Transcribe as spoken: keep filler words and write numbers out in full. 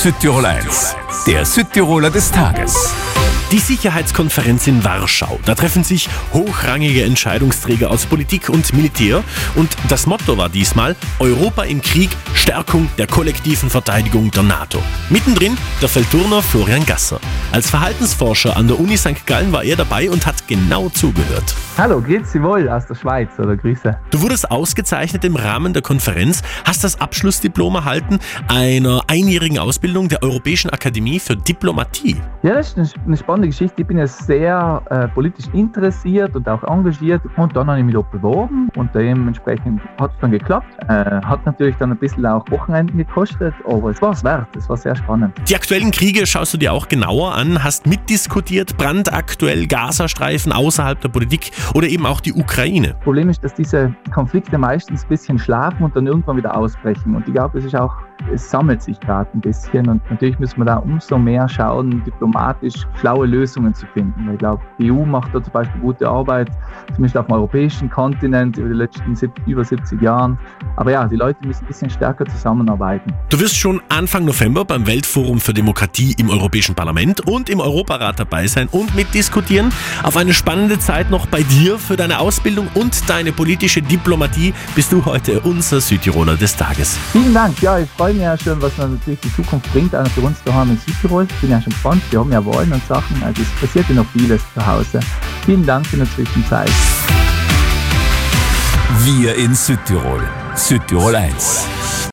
Südtirol eins, der Südtiroler des Tages. Die Sicherheitskonferenz in Warschau. Da treffen sich hochrangige Entscheidungsträger aus Politik und Militär. Und das Motto war diesmal Europa im Krieg, Stärkung der kollektiven Verteidigung der NATO. Mittendrin der Feldturner Florian Gasser. Als Verhaltensforscher an der Uni Sankt Gallen war er dabei und hat genau zugehört. Hallo, grüezi wohl aus der Schweiz oder Grüße. Du wurdest ausgezeichnet im Rahmen der Konferenz, hast das Abschlussdiplom erhalten einer einjährigen Ausbildung der Europäischen Akademie für Diplomatie. Ja, das ist eine spannende Geschichte. Ich bin ja sehr äh, politisch interessiert und auch engagiert und dann habe ich mich dort beworben und dementsprechend hat es dann geklappt. Äh, hat natürlich dann ein bisschen auch Wochenenden gekostet, aber es war es wert. Es war sehr spannend. Die aktuellen Kriege schaust du dir auch genauer an, hast mitdiskutiert, brandaktuell Gazastreifen außerhalb der Politik oder eben auch die Ukraine. Das Problem ist, dass diese Konflikte meistens ein bisschen schlafen und dann irgendwann wieder ausbrechen. Und ich glaube, es ist auch, es sammelt sich gerade ein bisschen. Und natürlich müssen wir da umso mehr schauen, diplomatisch schlaue Lösungen zu finden. Ich glaube, die E U macht da zum Beispiel gute Arbeit, zumindest auf dem europäischen Kontinent über die letzten über siebzig Jahren. Aber ja, die Leute müssen ein bisschen stärker zusammenarbeiten. Du wirst schon Anfang November beim Weltforum für Demokratie im Europäischen Parlament und im Europarat dabei sein und mitdiskutieren. Auf eine spannende Zeit noch bei dir für deine Ausbildung und deine politische Diplomatie bist du heute unser Südtiroler des Tages. Vielen Dank. Ja, ich freue mich ja schon, was natürlich die Zukunft bringt, auch für uns daheim in Südtirol. Ich bin ja schon gespannt. Wir haben ja Wahlen und Sachen. Also es passiert ja noch vieles zu Hause. Vielen Dank in der Zwischenzeit. Wir in Südtirol. Südtirol eins.